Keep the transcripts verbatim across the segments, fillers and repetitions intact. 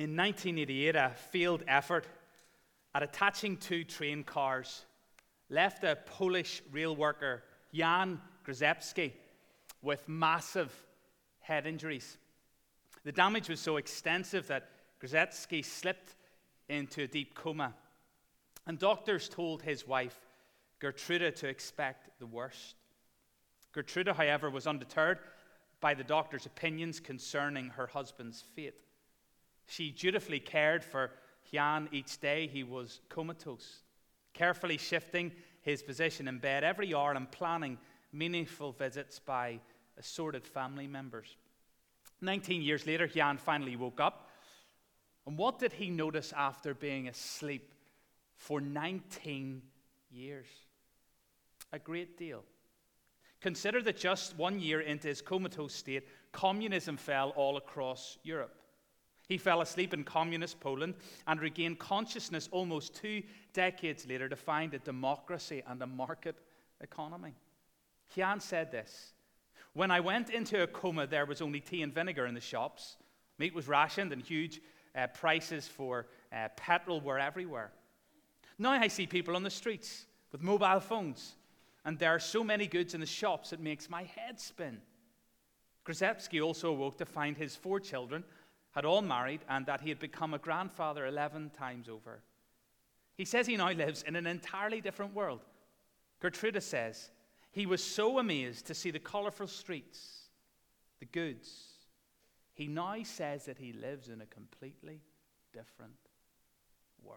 In nineteen eighty-eight, a failed effort at attaching two train cars left a Polish rail worker, Jan Grzycki, with massive head injuries. The damage was so extensive that Grzycki slipped into a deep coma, and doctors told his wife, Gertrude, to expect the worst. Gertrude, however, was undeterred by the doctor's opinions concerning her husband's fate. She dutifully cared for Jan each day he was comatose, carefully shifting his position in bed every hour and planning meaningful visits by assorted family members. Nineteen years later, Jan finally woke up. And what did he notice after being asleep for nineteen years? A great deal. Consider that just one year into his comatose state, communism fell all across Europe. He fell asleep in communist Poland and regained consciousness almost two decades later to find a democracy and a market economy. Jan said this: "When I went into a coma, there was only tea and vinegar in the shops. Meat was rationed and huge uh, prices for uh, petrol were everywhere. Now I see people on the streets with mobile phones, and there are so many goods in the shops it makes my head spin." Grzycki also awoke to find his four children had all married and that he had become a grandfather eleven times over. He says he now lives in an entirely different world. Gertrude says he was so amazed to see the colorful streets, the goods. He now says that he lives in a completely different world.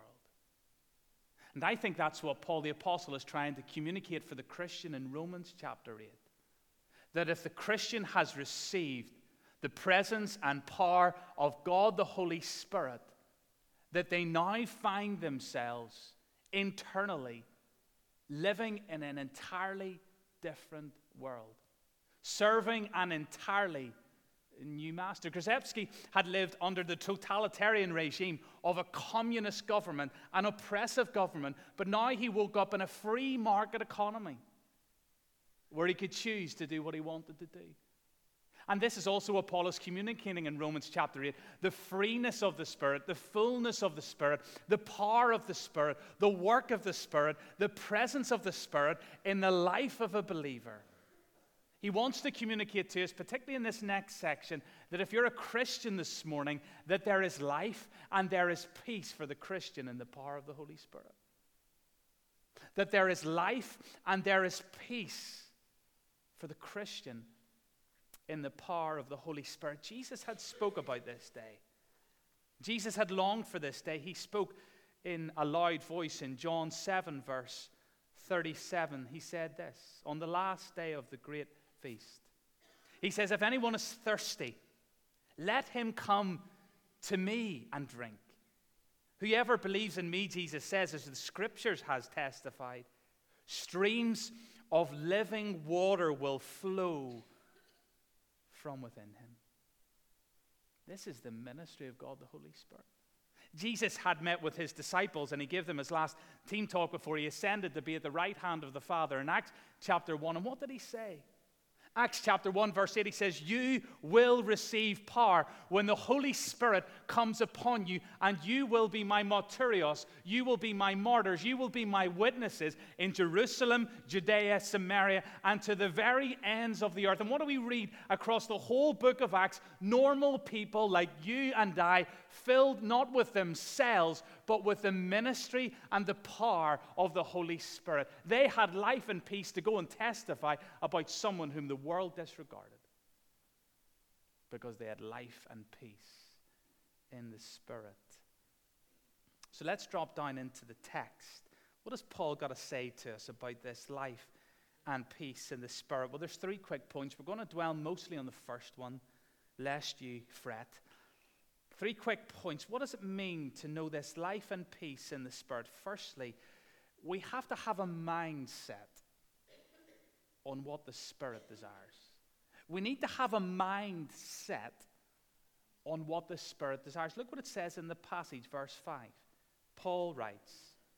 And I think that's what Paul the Apostle is trying to communicate for the Christian in Romans chapter eight. That if the Christian has received the presence and power of God the Holy Spirit, that they now find themselves internally living in an entirely different world, serving an entirely new master. Grzycki had lived under the totalitarian regime of a communist government, an oppressive government, but now he woke up in a free market economy where he could choose to do what he wanted to do. And this is also what Paul is communicating in Romans chapter eight. The freeness of the Spirit, the fullness of the Spirit, the power of the Spirit, the work of the Spirit, the presence of the Spirit in the life of a believer. He wants to communicate to us, particularly in this next section, that if you're a Christian this morning, that there is life and there is peace for the Christian in the power of the Holy Spirit. That there is life and there is peace for the Christian in the power of the Holy Spirit. Jesus had spoke about this day. Jesus had longed for this day. He spoke in a loud voice in John seven, verse thirty-seven. He said this on the last day of the great feast. He says, "If anyone is thirsty, let him come to me and drink. Whoever believes in me," Jesus says, as the Scriptures has testified, "streams of living water will flow from within him." This is the ministry of God the Holy Spirit. Jesus had met with his disciples and he gave them his last team talk before he ascended to be at the right hand of the Father in Acts chapter one. And what did he say? Acts chapter one, verse eight, he says, "You will receive power when the Holy Spirit comes upon you, and you will be my martyrios, you will be my martyrs, you will be my witnesses in Jerusalem, Judea, Samaria, and to the very ends of the earth." And what do we read across the whole book of Acts? Normal people like you and I, filled not with themselves, but with the ministry and the power of the Holy Spirit. They had life and peace to go and testify about someone whom the world disregarded, because they had life and peace in the Spirit. So let's drop down into the text. What has Paul got to say to us about this life and peace in the Spirit? Well, there's three quick points. We're going to dwell mostly on the first one, lest you fret. Three quick points. What does it mean to know this life and peace in the Spirit? Firstly, we have to have a mindset on what the Spirit desires. We need to have a mindset on what the Spirit desires. Look what it says in the passage, verse five. Paul writes,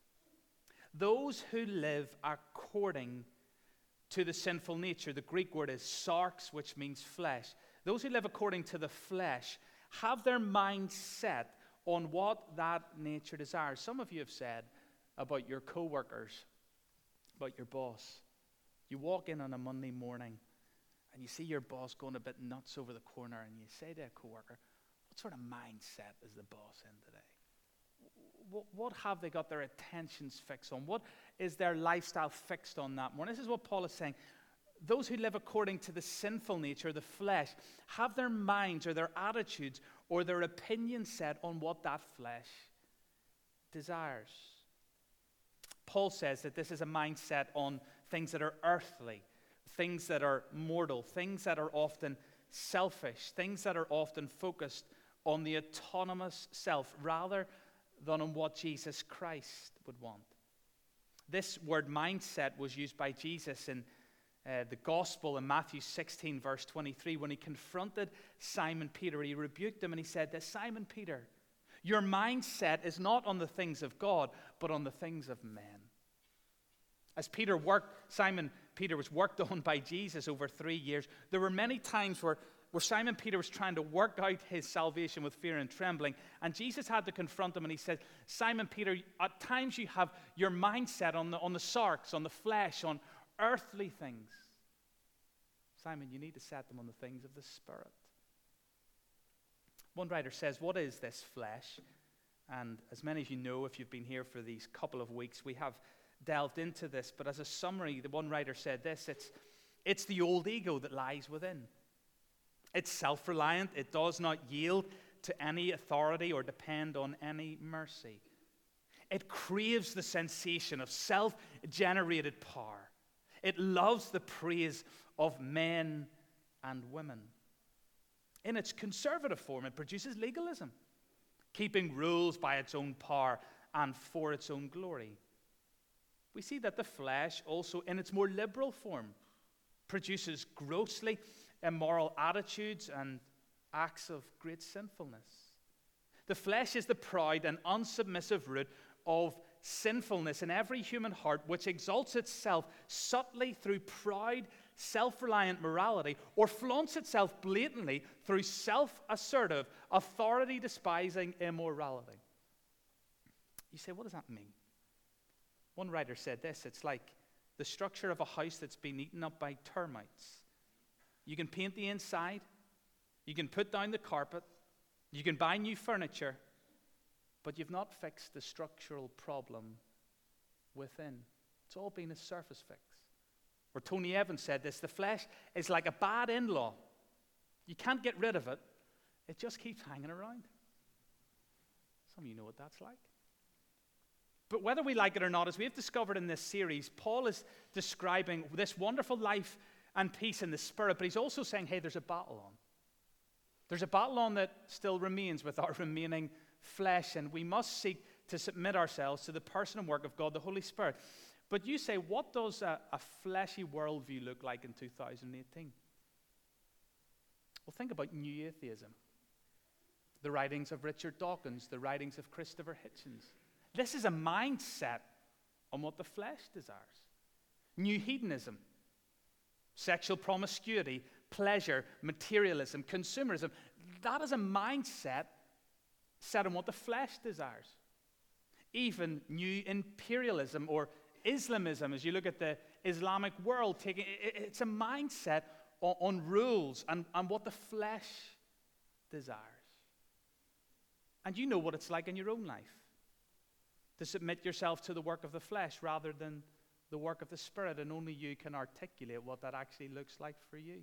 "Those who live according to the sinful nature," the Greek word is sarx, which means flesh. "Those who live according to the flesh have their mind set on what that nature desires. Some of you have said about your co-workers, about your boss. You walk in on a Monday morning and you see your boss going a bit nuts over the corner, and you say to a co-worker, what sort of mindset is the boss in today? What, what have they got their attentions fixed on? What is their lifestyle fixed on that morning? This is what Paul is saying. Those who live according to the sinful nature, the flesh, have their minds or their attitudes or their opinions set on what that flesh desires. Paul says that this is a mindset on things that are earthly, things that are mortal, things that are often selfish, things that are often focused on the autonomous self rather than on what Jesus Christ would want. This word mindset was used by Jesus in uh, the gospel in Matthew sixteen, verse twenty-three, when he confronted Simon Peter. He rebuked him and he said that, Simon Peter, your mindset is not on the things of God, but on the things of men. As Peter worked, Simon Peter was worked on by Jesus over three years. There were many times where, where Simon Peter was trying to work out his salvation with fear and trembling, and Jesus had to confront him, and he said, Simon Peter, at times you have your mindset on the, on the sarks, on the flesh, on earthly things. Simon, you need to set them on the things of the Spirit. One writer says, what is this flesh? And as many of you know, if you've been here for these couple of weeks, we have delved into this, but as a summary, the one writer said this, it's, it's the old ego that lies within. It's self-reliant. It does not yield to any authority or depend on any mercy. It craves the sensation of self-generated power. It loves the praise of men and women. In its conservative form, it produces legalism, keeping rules by its own power and for its own glory. We see that the flesh also, in its more liberal form, produces grossly immoral attitudes and acts of great sinfulness. The flesh is the proud and unsubmissive root of sinfulness in every human heart, which exalts itself subtly through proud, self-reliant morality, or flaunts itself blatantly through self-assertive, authority-despising immorality. You say, what does that mean? One writer said this, it's like the structure of a house that's been eaten up by termites. You can paint the inside, you can put down the carpet, you can buy new furniture, but you've not fixed the structural problem within. It's all been a surface fix. Or Tony Evans said this, the flesh is like a bad in-law. You can't get rid of it. It just keeps hanging around. Some of you know what that's like. But whether we like it or not, as we have discovered in this series, Paul is describing this wonderful life and peace in the Spirit, but he's also saying, hey, there's a battle on. There's a battle on that still remains with our remaining flesh, and we must seek to submit ourselves to the person and work of God, the Holy Spirit. But you say, what does a, a fleshy worldview look like in two thousand eighteen? Well, think about New Atheism. The writings of Richard Dawkins, the writings of Christopher Hitchens. This is a mindset on what the flesh desires. New hedonism, sexual promiscuity, pleasure, materialism, consumerism. That is a mindset set on what the flesh desires. Even new imperialism or Islamism, as you look at the Islamic world, taking, it's a mindset on, on rules and, and what the flesh desires. And you know what it's like in your own life, to submit yourself to the work of the flesh rather than the work of the Spirit, and only you can articulate what that actually looks like for you.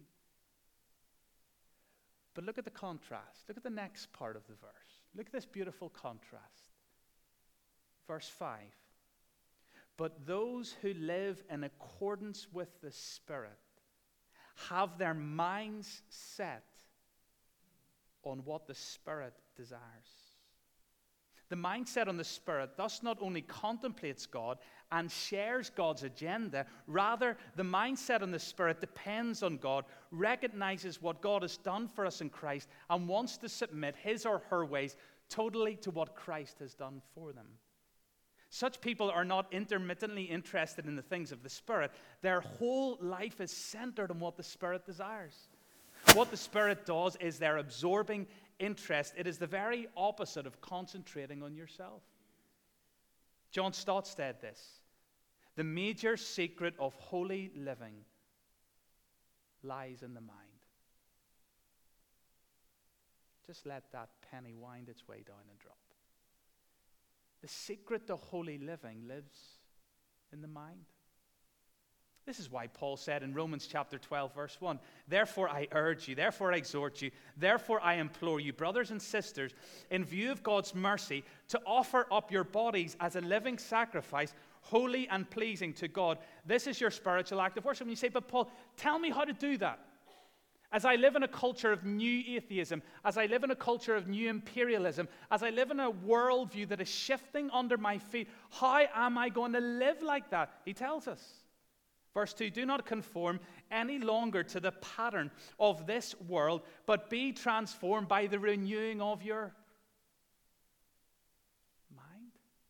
But look at the contrast. Look at the next part of the verse. Look at this beautiful contrast. Verse five. But those who live in accordance with the Spirit have their minds set on what the Spirit desires. The mindset on the Spirit thus not only contemplates God and shares God's agenda, rather the mindset on the Spirit depends on God, recognizes what God has done for us in Christ, and wants to submit his or her ways totally to what Christ has done for them. Such people are not intermittently interested in the things of the Spirit. Their whole life is centered on what the Spirit desires. What the Spirit does is their absorbing, interest. It is the very opposite of concentrating on yourself. John Stott said this: the major secret of holy living lies in the mind. Just let that penny wind its way down and drop. The secret to holy living lives in the mind. This is why Paul said in Romans chapter twelve, verse one, therefore I urge you, therefore I exhort you, therefore I implore you, brothers and sisters, in view of God's mercy, to offer up your bodies as a living sacrifice, holy and pleasing to God. This is your spiritual act of worship. And you say, but Paul, tell me how to do that. As I live in a culture of new atheism, as I live in a culture of new imperialism, as I live in a worldview that is shifting under my feet, how am I going to live like that? He tells us. Verse two, do not conform any longer to the pattern of this world, but be transformed by the renewing of your mind.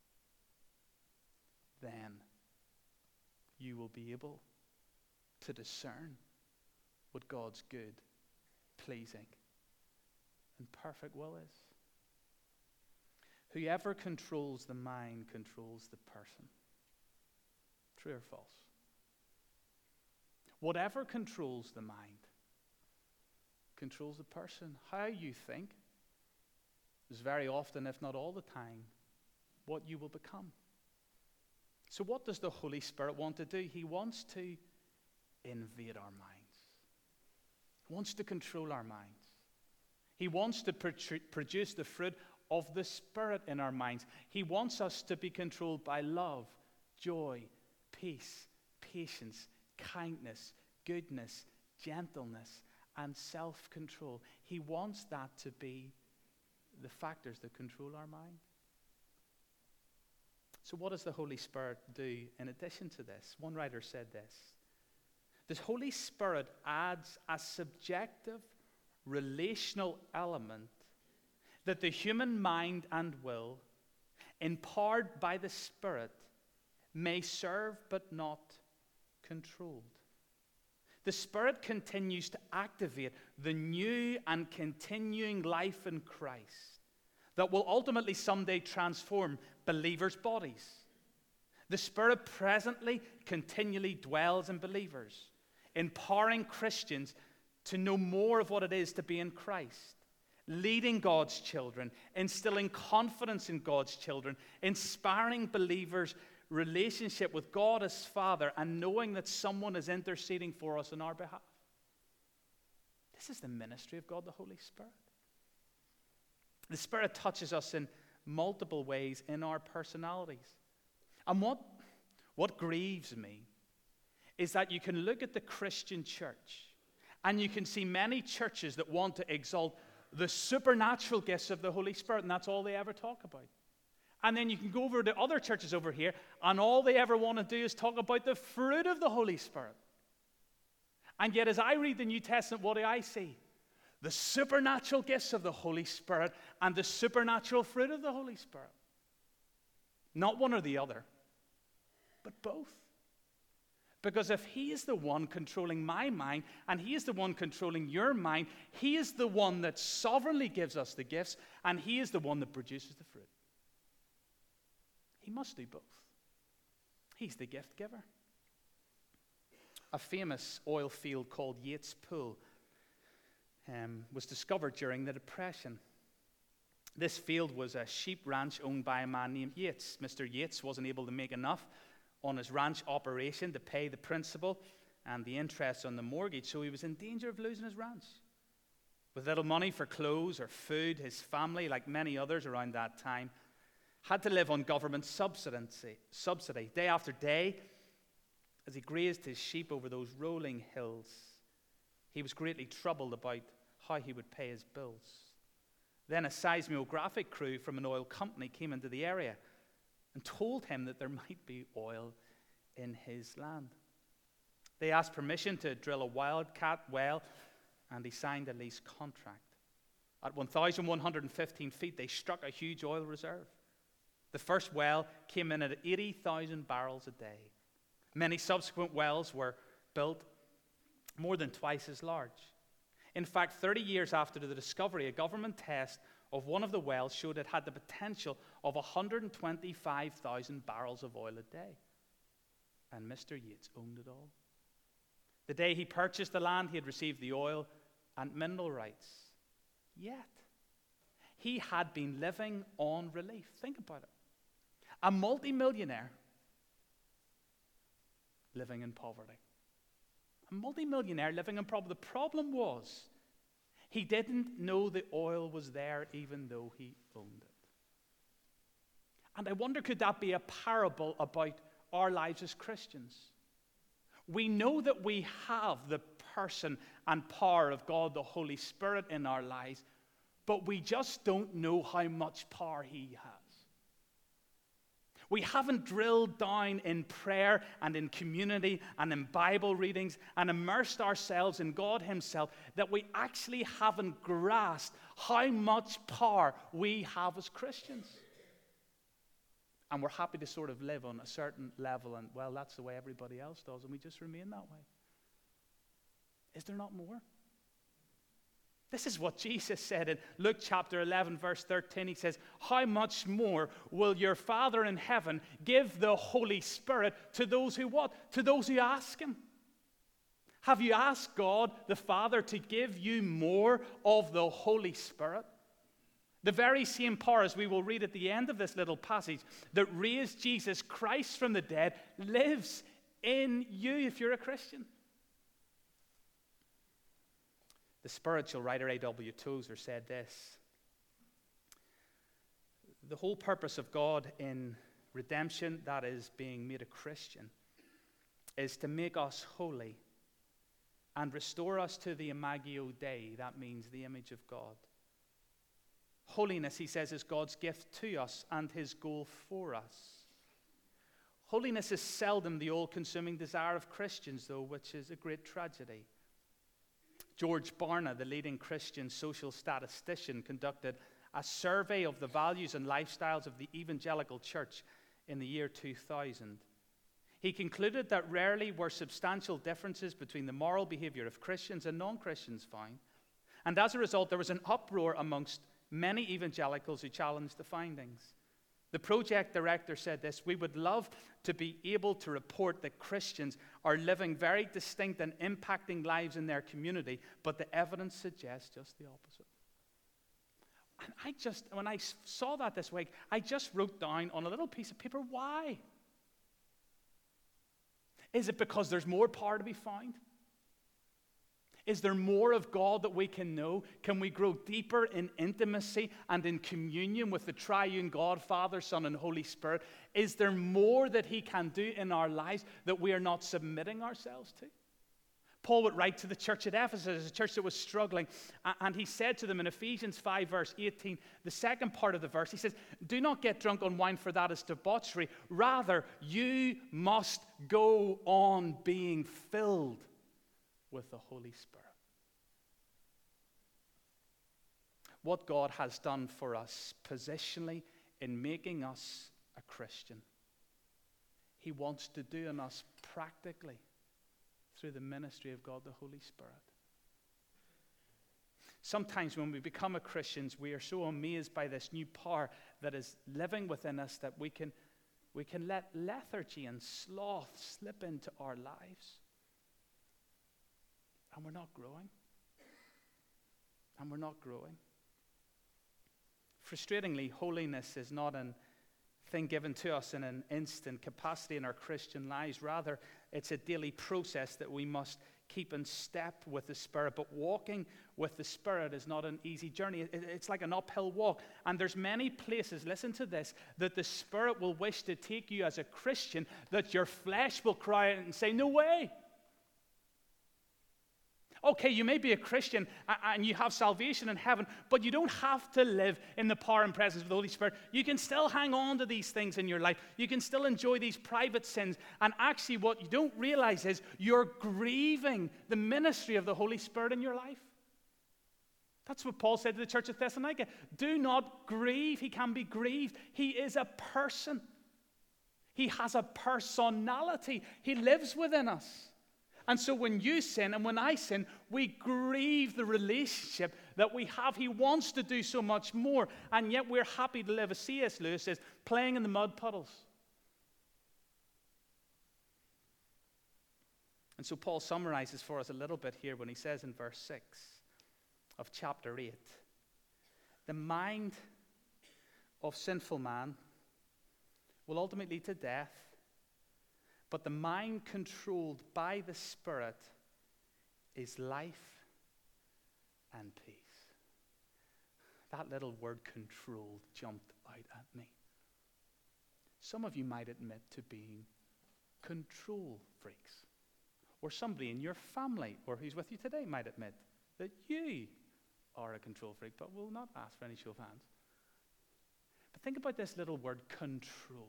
Then you will be able to discern what God's good, pleasing, and perfect will is. Whoever controls the mind controls the person. True or false? Whatever controls the mind controls the person. How you think is very often, if not all the time, what you will become. So what does the Holy Spirit want to do? He wants to invade our minds. He wants to control our minds. He wants to pr- produce the fruit of the Spirit in our minds. He wants us to be controlled by love, joy, peace, patience, kindness, goodness, gentleness, and self-control. He wants that to be the factors that control our mind. So what does the Holy Spirit do in addition to this? One writer said this: the Holy Spirit adds a subjective, relational element that the human mind and will, empowered by the Spirit, may serve but not controlled. The Spirit continues to activate the new and continuing life in Christ that will ultimately someday transform believers' bodies. The Spirit presently continually dwells in believers, empowering Christians to know more of what it is to be in Christ, leading God's children, instilling confidence in God's children, inspiring believers' relationship with God as Father, and knowing that someone is interceding for us on our behalf. This is the ministry of God, the Holy Spirit. The Spirit touches us in multiple ways in our personalities. And what, what grieves me is that you can look at the Christian church and you can see many churches that want to exalt the supernatural gifts of the Holy Spirit, and that's all they ever talk about. And then you can go over to other churches over here, and all they ever want to do is talk about the fruit of the Holy Spirit. And yet, as I read the New Testament, what do I see? The supernatural gifts of the Holy Spirit and the supernatural fruit of the Holy Spirit. Not one or the other, but both. Because if He is the one controlling my mind, and He is the one controlling your mind, He is the one that sovereignly gives us the gifts, and He is the one that produces the fruit. He must do both. He's the gift giver. A famous oil field called Yates Pool um, was discovered during the Depression. This field was a sheep ranch owned by a man named Yates. Mister Yates wasn't able to make enough on his ranch operation to pay the principal and the interest on the mortgage, so he was in danger of losing his ranch. With little money for clothes or food, his family, like many others around that time, had to live on government subsidy, subsidy day after day. As he grazed his sheep over those rolling hills, he was greatly troubled about how he would pay his bills. Then a seismographic crew from an oil company came into the area and told him that there might be oil in his land. They asked permission to drill a wildcat well, and he signed a lease contract. At one thousand one hundred fifteen feet, they struck a huge oil reserve. The first well came in at eighty thousand barrels a day. Many subsequent wells were built more than twice as large. In fact, thirty years after the discovery, a government test of one of the wells showed it had the potential of one hundred twenty-five thousand barrels of oil a day. And Mister Yates owned it all. The day he purchased the land, he had received the oil and mineral rights. Yet, he had been living on relief. Think about it. A multimillionaire living in poverty. A multimillionaire living in poverty. The problem was, he didn't know the oil was there even though he owned it. And I wonder, could that be a parable about our lives as Christians? We know that we have the person and power of God, the Holy Spirit, in our lives, but we just don't know how much power he has. We haven't drilled down in prayer and in community and in Bible readings and immersed ourselves in God himself, that we actually haven't grasped how much power we have as Christians. And we're happy to sort of live on a certain level, and, well, that's the way everybody else does, and we just remain that way. Is there not more? This is what Jesus said in Luke chapter eleven, verse thirteen. He says, how much more will your Father in heaven give the Holy Spirit to those who what? To those who ask him. Have you asked God, the Father, to give you more of the Holy Spirit? The very same power, as we will read at the end of this little passage, that raised Jesus Christ from the dead lives in you if you're a Christian. The spiritual writer A W Tozer said this: the whole purpose of God in redemption, that is, being made a Christian, is to make us holy and restore us to the Imago Dei, that means the image of God. Holiness, he says, is God's gift to us and his goal for us. Holiness is seldom the all-consuming desire of Christians, though, which is a great tragedy. George Barna, the leading Christian social statistician, conducted a survey of the values and lifestyles of the evangelical church in the year two thousand. He concluded that rarely were substantial differences between the moral behavior of Christians and non-Christians found. And as a result, there was an uproar amongst many evangelicals who challenged the findings. The project director said this: we would love to be able to report that Christians are living very distinct and impacting lives in their community, but the evidence suggests just the opposite. And I just, when I saw that this week, I just wrote down on a little piece of paper, why? Is it because there's more power to be found? Is there more of God that we can know? Can we grow deeper in intimacy and in communion with the triune God, Father, Son, and Holy Spirit? Is there more that he can do in our lives that we are not submitting ourselves to? Paul would write to the church at Ephesus, a church that was struggling, and he said to them in Ephesians five, verse eighteen, the second part of the verse, he says, do not get drunk on wine, for that is debauchery. Rather, you must go on being filled with the Holy Spirit. What God has done for us positionally in making us a Christian, he wants to do in us practically through the ministry of God, the Holy Spirit. Sometimes when we become a Christians, we are so amazed by this new power that is living within us that we can, we can let lethargy and sloth slip into our lives. And we're not growing. And we're not growing. Frustratingly, holiness is not a thing given to us in an instant capacity in our Christian lives. Rather, it's a daily process that we must keep in step with the Spirit. But walking with the Spirit is not an easy journey. It's like an uphill walk. And there's many places, listen to this, that the Spirit will wish to take you as a Christian, that your flesh will cry out and say, no way. Okay, you may be a Christian and you have salvation in heaven, but you don't have to live in the power and presence of the Holy Spirit. You can still hang on to these things in your life. You can still enjoy these private sins. And actually what you don't realize is you're grieving the ministry of the Holy Spirit in your life. That's what Paul said to the church of Thessalonica. Do not grieve. He can be grieved. He is a person. He has a personality. He lives within us. And so when you sin and when I sin, we grieve the relationship that we have. He wants to do so much more, and yet we're happy to live, as C S Lewis says, playing in the mud puddles. And so Paul summarizes for us a little bit here when he says in verse six of chapter eight, the mind of sinful man will ultimately lead to death, but the mind controlled by the Spirit is life and peace. That little word controlled jumped out at me. Some of you might admit to being control freaks. Or somebody in your family or who's with you today might admit that you are a control freak, but we'll not ask for any show of hands. But think about this little word, controlled.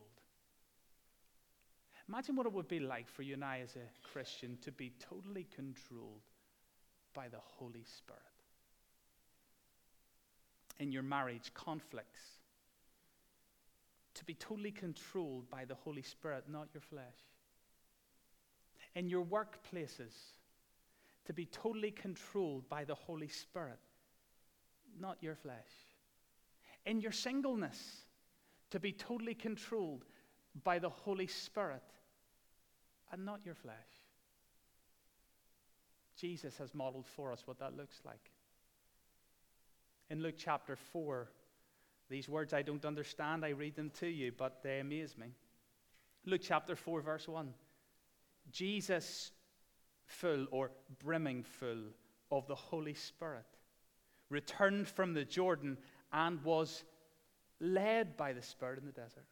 Imagine what it would be like for you and I as a Christian to be totally controlled by the Holy Spirit. In your marriage conflicts, to be totally controlled by the Holy Spirit, not your flesh. In your workplaces, to be totally controlled by the Holy Spirit, not your flesh. In your singleness, to be totally controlled by the Holy Spirit and not your flesh. Jesus has modeled for us what that looks like. In Luke chapter four, these words I don't understand, I read them to you, but they amaze me. Luke chapter four, verse one. Jesus, full or brimming full of the Holy Spirit, returned from the Jordan and was led by the Spirit in the desert.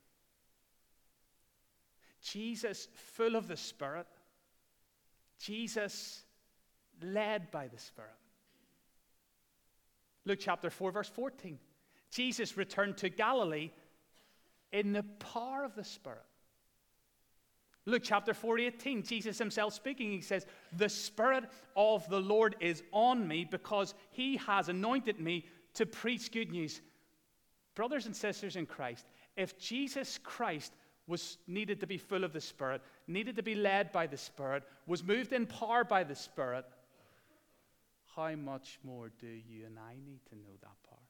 Jesus, full of the Spirit. Jesus, led by the Spirit. Luke chapter four, verse fourteen. Jesus returned to Galilee in the power of the Spirit. Luke chapter four, eighteen, Jesus himself speaking, he says, the Spirit of the Lord is on me because he has anointed me to preach good news. Brothers and sisters in Christ, if Jesus Christ was needed to be full of the Spirit, needed to be led by the Spirit, was moved in power by the Spirit, how much more do you and I need to know that power?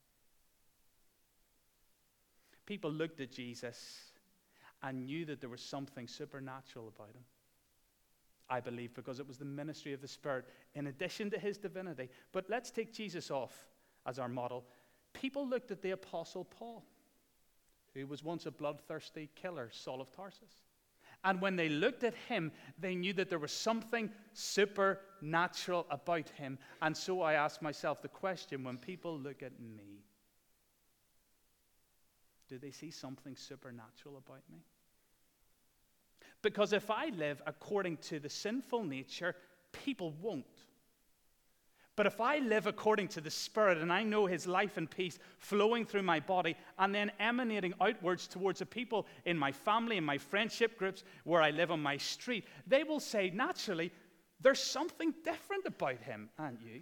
People looked at Jesus and knew that there was something supernatural about him. I believe because it was the ministry of the Spirit in addition to his divinity. But let's take Jesus off as our model. People looked at the Apostle Paul, who was once a bloodthirsty killer, Saul of Tarsus. And when they looked at him, they knew that there was something supernatural about him. And so I asked myself the question, when people look at me, do they see something supernatural about me? Because if I live according to the sinful nature, people won't. But if I live according to the Spirit and I know his life and peace flowing through my body and then emanating outwards towards the people in my family, in my friendship groups, where I live on my street, they will say, naturally, there's something different about him, aren't you?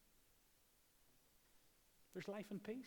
There's life and peace.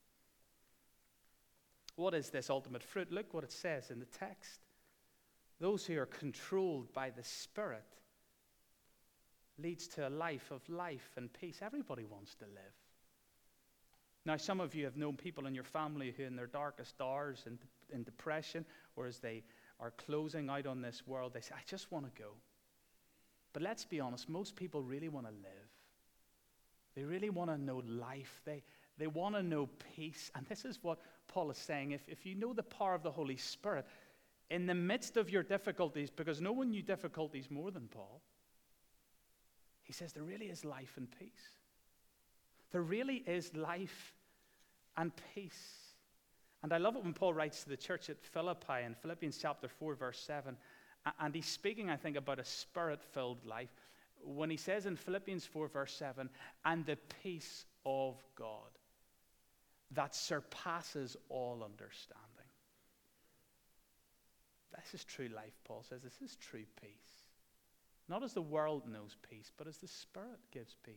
What is this ultimate fruit? Look what it says in the text. Those who are controlled by the Spirit leads to a life of life and peace. Everybody wants to live. Now, some of you have known people in your family who in their darkest hours in, in depression, or as they are closing out on this world, they say, I just want to go. But let's be honest, most people really want to live. They really want to know life. They, they want to know peace. And this is what Paul is saying. If, if you know the power of the Holy Spirit, in the midst of your difficulties, because no one knew difficulties more than Paul, he says there really is life and peace. There really is life and peace. And I love it when Paul writes to the church at Philippi in Philippians chapter four, verse seven. And he's speaking, I think, about a spirit-filled life when he says in Philippians four, verse seven, and the peace of God that surpasses all understanding. This is true life, Paul says. This is true peace. Not as the world knows peace, but as the Spirit gives peace.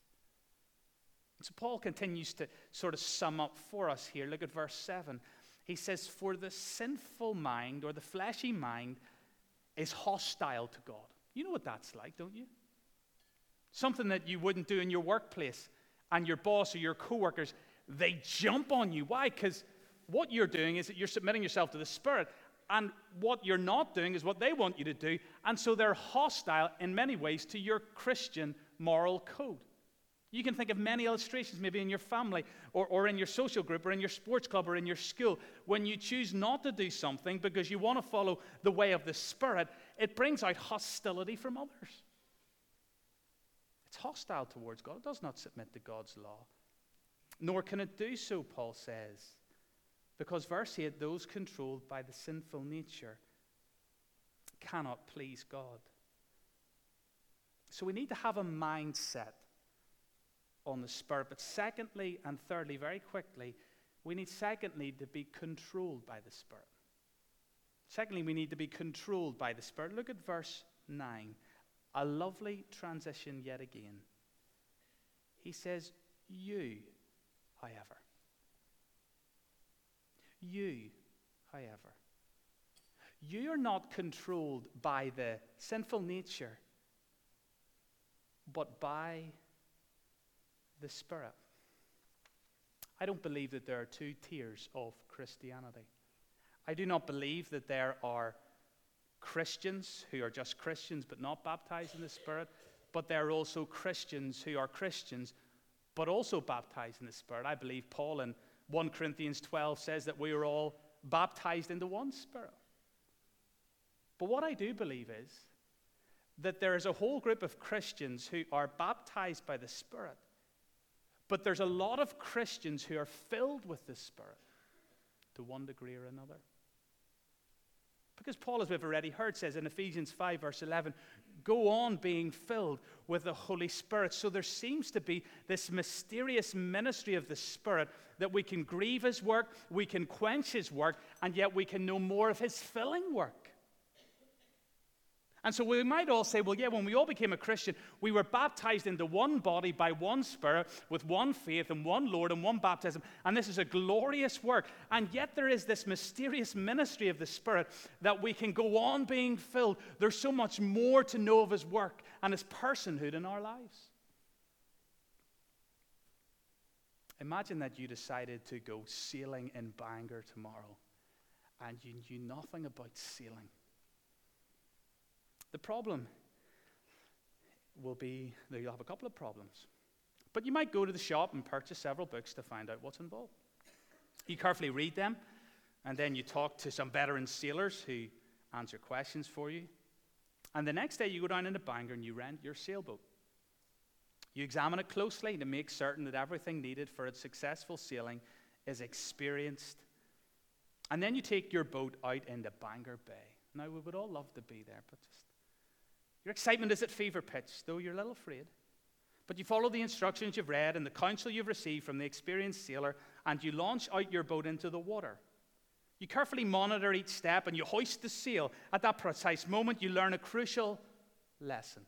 So Paul continues to sort of sum up for us here. Look at verse seven. He says, for the sinful mind, or the fleshy mind, is hostile to God. You know what that's like, don't you? Something that you wouldn't do in your workplace, and your boss or your coworkers, they jump on you. Why? Because what you're doing is that you're submitting yourself to the Spirit, and what you're not doing is what they want you to do, and so they're hostile in many ways to your Christian moral code. You can think of many illustrations, maybe in your family, or, or in your social group, or in your sports club, or in your school. When you choose not to do something because you want to follow the way of the Spirit, it brings out hostility from others. It's hostile towards God. It does not submit to God's law. Nor can it do so, Paul says. Because verse eight, those controlled by the sinful nature cannot please God. So we need to have a mindset on the Spirit. But secondly and thirdly, very quickly, we need secondly to be controlled by the Spirit. Secondly, we need to be controlled by the Spirit. Look at verse nine. A lovely transition yet again. He says, you, however. You, however. You are not controlled by the sinful nature, but by the Spirit. I don't believe that there are two tiers of Christianity. I do not believe that there are Christians who are just Christians but not baptized in the Spirit, but there are also Christians who are Christians but also baptized in the Spirit. I believe Paul in First Corinthians twelve says that we are all baptized into one Spirit. But what I do believe is that there is a whole group of Christians who are baptized by the Spirit, but there's a lot of Christians who are filled with the Spirit to one degree or another. Because Paul, as we've already heard, says in Ephesians five, verse eleven, go on being filled with the Holy Spirit. So there seems to be this mysterious ministry of the Spirit that we can grieve His work, we can quench His work, and yet we can know more of His filling work. And so we might all say, well, yeah, when we all became a Christian, we were baptized into one body by one Spirit with one faith and one Lord and one baptism. And this is a glorious work. And yet there is this mysterious ministry of the Spirit that we can go on being filled. There's so much more to know of His work and His personhood in our lives. Imagine that you decided to go sailing in Bangor tomorrow and you knew nothing about sailing. The problem will be that you'll have a couple of problems. But you might go to the shop and purchase several books to find out what's involved. You carefully read them, and then you talk to some veteran sailors who answer questions for you. And the next day you go down into Bangor and you rent your sailboat. You examine it closely to make certain that everything needed for its successful sailing is experienced. And then you take your boat out into Bangor Bay. Now, we would all love to be there, but just your excitement is at fever pitch, though you're a little afraid. But you follow the instructions you've read and the counsel you've received from the experienced sailor, and you launch out your boat into the water. You carefully monitor each step, and you hoist the sail. At that precise moment, you learn a crucial lesson.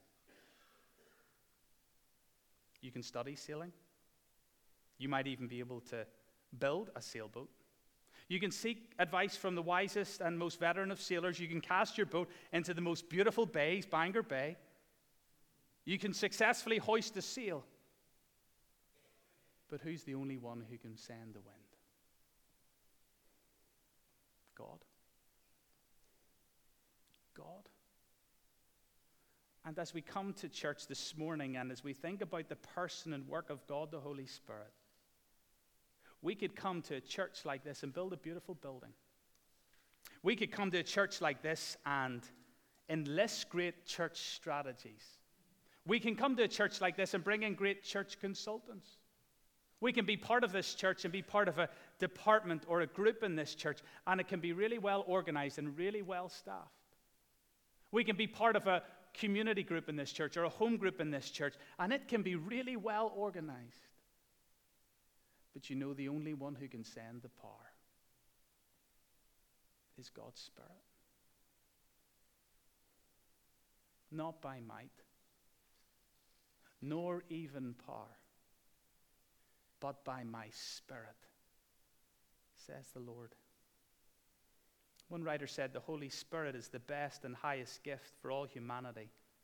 You can study sailing. You might even be able to build a sailboat. You can seek advice from the wisest and most veteran of sailors. You can cast your boat into the most beautiful bays, Bangor Bay. You can successfully hoist the sail. But who's the only one who can send the wind? God. God. And as we come to church this morning, and as we think about the person and work of God the Holy Spirit, we could come to a church like this and build a beautiful building. We could come to a church like this and enlist great church strategies. We can come to a church like this and bring in great church consultants. We can be part of this church and be part of a department or a group in this church, and it can be really well organized and really well staffed. We can be part of a community group in this church or a home group in this church, and it can be really well organized. But you know, the only one who can send the power is God's Spirit. Not by might, nor even power, but by my Spirit, says the Lord. One writer said the Holy Spirit is the best and highest gift for all humanity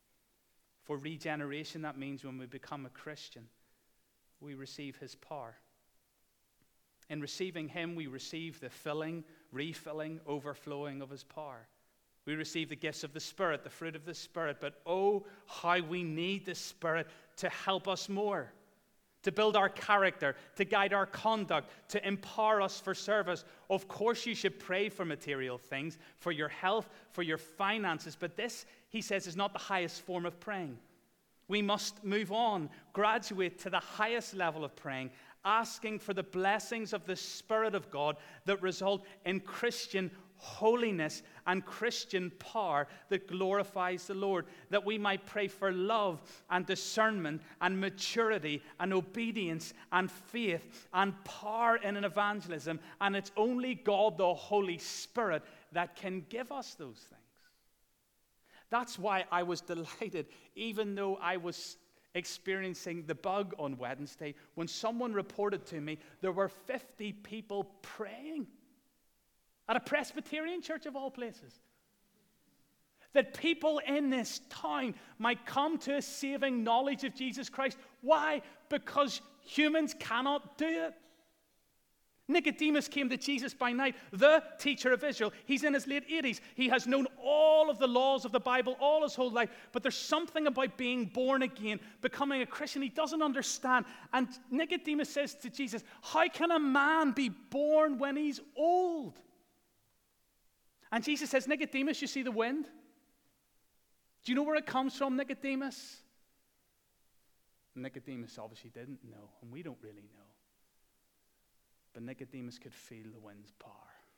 For regeneration, that means when we become a Christian, we receive his power. In receiving him, we receive the filling, refilling, overflowing of his power. We receive the gifts of the Spirit, the fruit of the Spirit. But oh, how we need the Spirit to help us more, to build our character, to guide our conduct, to empower us for service. Of course, you should pray for material things, for your health, for your finances. But this, he says, is not the highest form of praying. We must move on, graduate to the highest level of praying, asking for the blessings of the Spirit of God that result in Christian holiness and Christian power that glorifies the Lord, that we might pray for love and discernment and maturity and obedience and faith and power in an evangelism. And it's only God, the Holy Spirit, that can give us those things. That's why I was delighted, even though I was experiencing the bug on Wednesday, when someone reported to me there were fifty people praying at a Presbyterian church of all places, that people in this town might come to a saving knowledge of Jesus Christ. Why? Because humans cannot do it. Nicodemus came to Jesus by night, the teacher of Israel. He's in his late eighties. He has known all of the laws of the Bible all his whole life, but there's something about being born again, becoming a Christian, he doesn't understand. And Nicodemus says to Jesus, how can a man be born when he's old? And Jesus says, Nicodemus, you see the wind? Do you know where it comes from, Nicodemus? Nicodemus obviously didn't know, and we don't really know. But Nicodemus could feel the wind's power.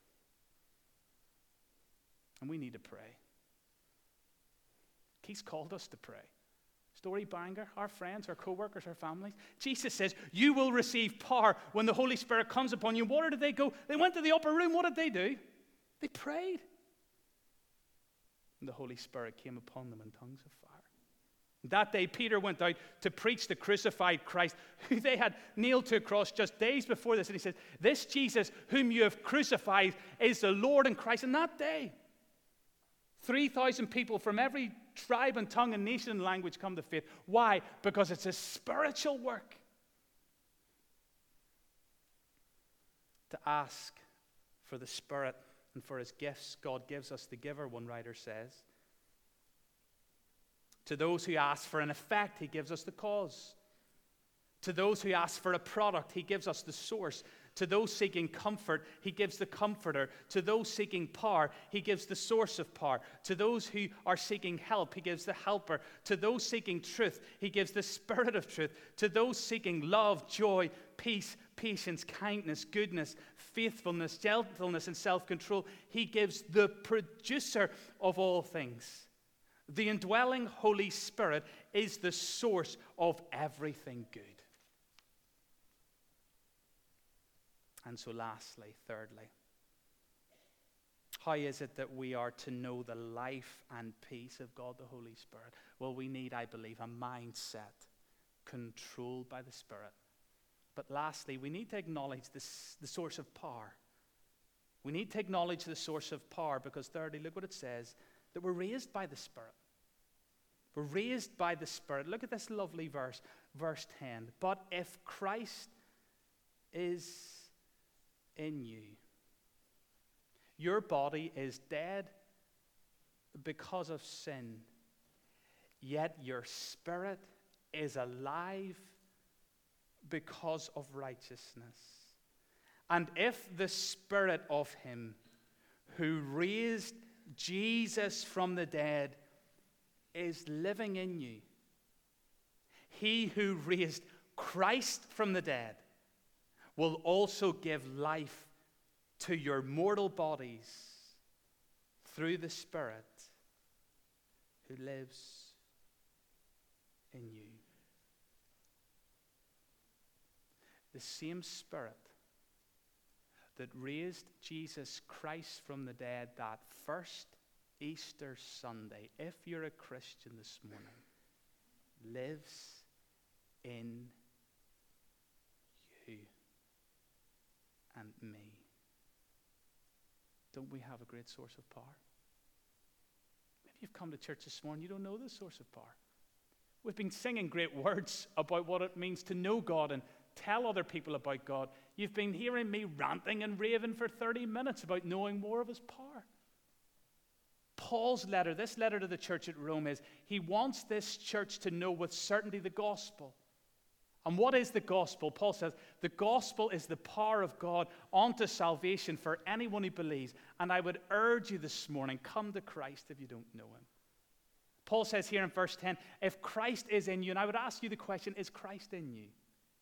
And we need to pray. He's called us to pray. Story Banger, our friends, our co-workers, our families. Jesus says, you will receive power when the Holy Spirit comes upon you. Where did they go? They went to the upper room. What did they do? They prayed. And the Holy Spirit came upon them in tongues of fire. That day, Peter went out to preach the crucified Christ, who they had nailed to a cross just days before this. And he said, this Jesus whom you have crucified is the Lord and Christ. And that day, three thousand people from every tribe and tongue and nation and language come to faith. Why? Because it's a spiritual work. To ask for the Spirit and for his gifts, God gives us the giver, one writer says. To those who ask for an effect, he gives us the cause. To those who ask for a product, he gives us the source. To those seeking comfort, he gives the comforter. To those seeking power, he gives the source of power. To those who are seeking help, he gives the helper. To those seeking truth, he gives the Spirit of truth. To those seeking love, joy, peace, patience, kindness, goodness, faithfulness, gentleness, and self-control, he gives the producer of all things. The indwelling Holy Spirit is the source of everything good. And so lastly, thirdly, how is it that we are to know the life and peace of God the Holy Spirit? Well, we need, I believe, a mindset controlled by the Spirit. But lastly, we need to acknowledge this, the source of power. We need to acknowledge the source of power because thirdly, look what it says, that we're raised by the Spirit. We're raised by the Spirit. Look at this lovely verse, verse ten. But if Christ is in you, your body is dead because of sin, yet your spirit is alive because of righteousness. And if the Spirit of him who raised Jesus from the dead is living in you, he who raised Christ from the dead will also give life to your mortal bodies through the Spirit who lives in you. The same Spirit that raised Jesus Christ from the dead that first Easter Sunday, if you're a Christian this morning, lives in you and me. Don't we have a great source of power? Maybe you've come to church this morning, you don't know the source of power. We've been singing great words about what it means to know God and tell other people about God. You've been hearing me ranting and raving for thirty minutes about knowing more of his power. Paul's letter, this letter to the church at Rome, is he wants this church to know with certainty the gospel. And what is the gospel? Paul says, the gospel is the power of God unto salvation for anyone who believes. And I would urge you this morning, come to Christ if you don't know him. Paul says here in verse ten, if Christ is in you, and I would ask you the question, is Christ in you?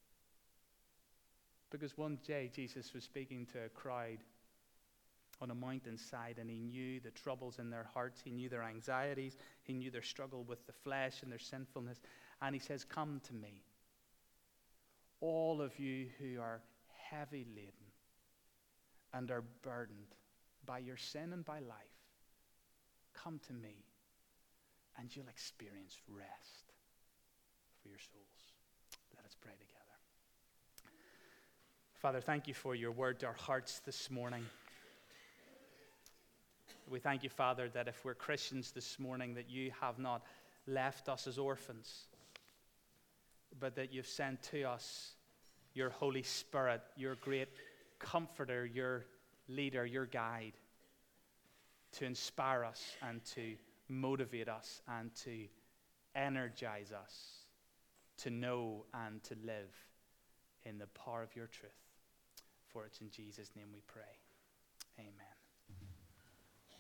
Because one day Jesus was speaking to a crowd on a mountainside, and he knew the troubles in their hearts. He knew their anxieties. He knew their struggle with the flesh and their sinfulness. And he says, come to me, all of you who are heavy laden and are burdened by your sin and by life. Come to me, and you'll experience rest for your souls. Let us pray together. Father, thank you for your word to our hearts this morning. We thank you, Father, that if we're Christians this morning, that you have not left us as orphans, but that you've sent to us your Holy Spirit, your great comforter, your leader, your guide, to inspire us and to motivate us and to energize us to know and to live in the power of your truth. For it's in Jesus' name we pray. Amen.